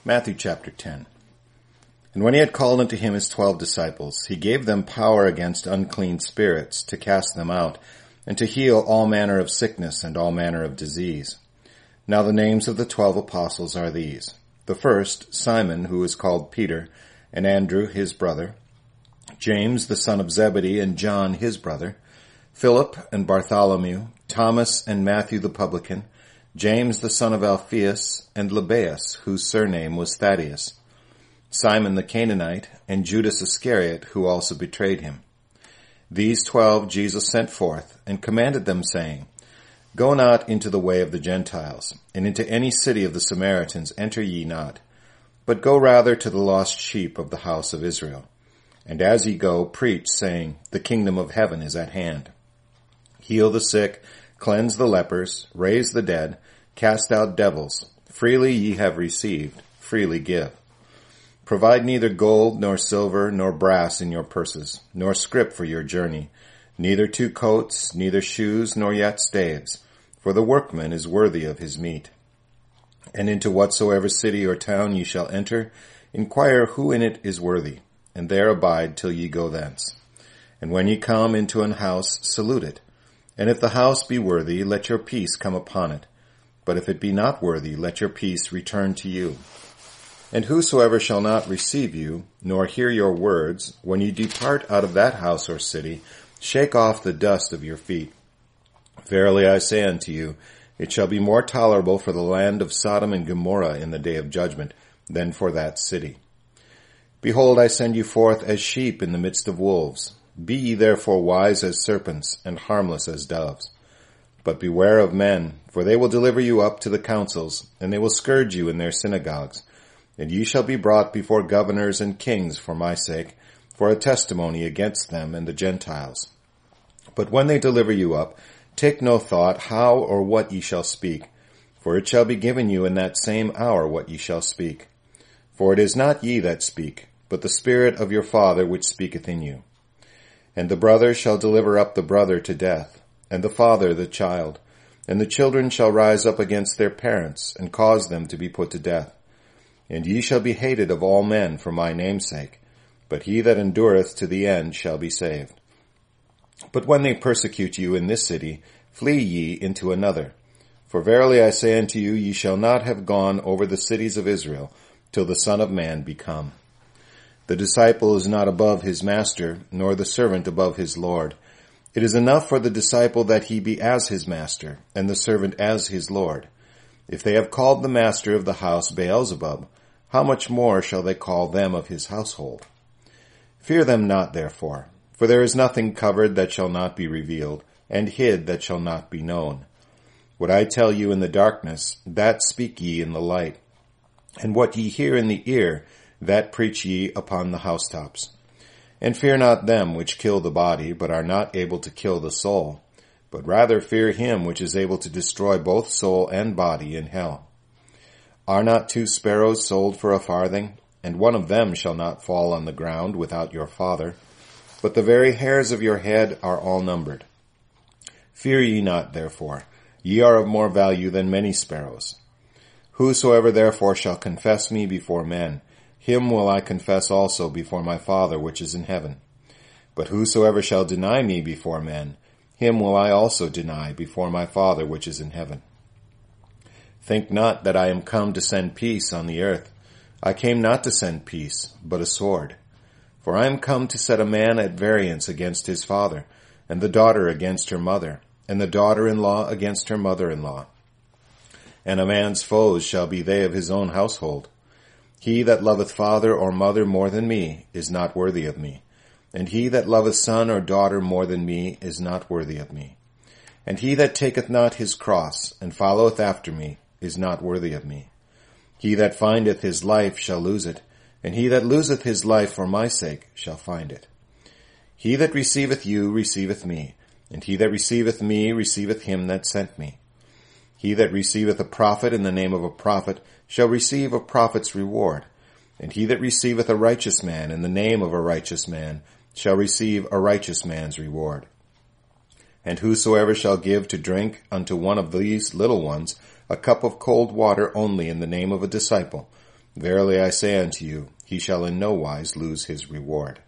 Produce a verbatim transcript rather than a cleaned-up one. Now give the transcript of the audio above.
Matthew chapter ten. And when he had called unto him his twelve disciples, he gave them power against unclean spirits to cast them out, and to heal all manner of sickness and all manner of disease. Now the names of the twelve apostles are these: the first, Simon, who is called Peter, and Andrew his brother, James the son of Zebedee, and John his brother, Philip and Bartholomew, Thomas and Matthew the publican, James the son of Alphaeus, and Lebbaeus, whose surname was Thaddeus, Simon the Canaanite, and Judas Iscariot, who also betrayed him. These twelve Jesus sent forth, and commanded them, saying, Go not into the way of the Gentiles, and into any city of the Samaritans enter ye not, but go rather to the lost sheep of the house of Israel. And as ye go, preach, saying, The kingdom of heaven is at hand. Heal the sick, cleanse the lepers, raise the dead, cast out devils. Freely ye have received, freely give. Provide neither gold, nor silver, nor brass in your purses, nor scrip for your journey, neither two coats, neither shoes, nor yet staves, for the workman is worthy of his meat. And into whatsoever city or town ye shall enter, inquire who in it is worthy, and there abide till ye go thence. And when ye come into an house, salute it. And if the house be worthy, let your peace come upon it. But if it be not worthy, let your peace return to you. And whosoever shall not receive you, nor hear your words, when ye depart out of that house or city, shake off the dust of your feet. Verily I say unto you, it shall be more tolerable for the land of Sodom and Gomorrah in the day of judgment than for that city. Behold, I send you forth as sheep in the midst of wolves. Be ye therefore wise as serpents, and harmless as doves. But beware of men, for they will deliver you up to the councils, and they will scourge you in their synagogues. And ye shall be brought before governors and kings for my sake, for a testimony against them and the Gentiles. But when they deliver you up, take no thought how or what ye shall speak, for it shall be given you in that same hour what ye shall speak. For it is not ye that speak, but the Spirit of your Father which speaketh in you. And the brother shall deliver up the brother to death, and the father the child, and the children shall rise up against their parents, and cause them to be put to death. And ye shall be hated of all men for my name's sake, but he that endureth to the end shall be saved. But when they persecute you in this city, flee ye into another. For verily I say unto you, ye shall not have gone over the cities of Israel, till the Son of Man be come. The disciple is not above his master, nor the servant above his Lord. It is enough for the disciple that he be as his master, and the servant as his Lord. If they have called the master of the house Beelzebub, how much more shall they call them of his household? Fear them not, therefore, for there is nothing covered that shall not be revealed, and hid that shall not be known. What I tell you in the darkness, that speak ye in the light. And what ye hear in the ear, that preach ye upon the housetops. And fear not them which kill the body, but are not able to kill the soul, but rather fear him which is able to destroy both soul and body in hell. Are not two sparrows sold for a farthing? And one of them shall not fall on the ground without your Father. But the very hairs of your head are all numbered. Fear ye not, therefore. Ye are of more value than many sparrows. Whosoever therefore shall confess me before men, him will I confess also before my Father which is in heaven. But whosoever shall deny me before men, him will I also deny before my Father which is in heaven. Think not that I am come to send peace on the earth. I came not to send peace, but a sword. For I am come to set a man at variance against his father, and the daughter against her mother, and the daughter-in-law against her mother-in-law. And a man's foes shall be they of his own household. He that loveth father or mother more than me is not worthy of me, and he that loveth son or daughter more than me is not worthy of me. And he that taketh not his cross, and followeth after me, is not worthy of me. He that findeth his life shall lose it, and he that loseth his life for my sake shall find it. He that receiveth you receiveth me, and he that receiveth me receiveth him that sent me. He that receiveth a prophet in the name of a prophet shall receive a prophet's reward, and he that receiveth a righteous man in the name of a righteous man shall receive a righteous man's reward. And whosoever shall give to drink unto one of these little ones a cup of cold water only in the name of a disciple, Verily I say unto you, he shall in no wise lose his reward.